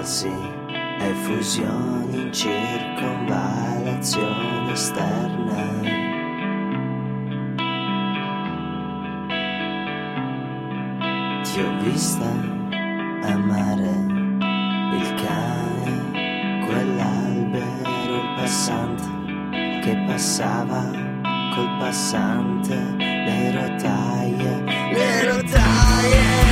estasi e fusioni in circonvallazione esterna. Ti ho vista amare il cane, quell'albero, il passante che passava col passante, le rotaie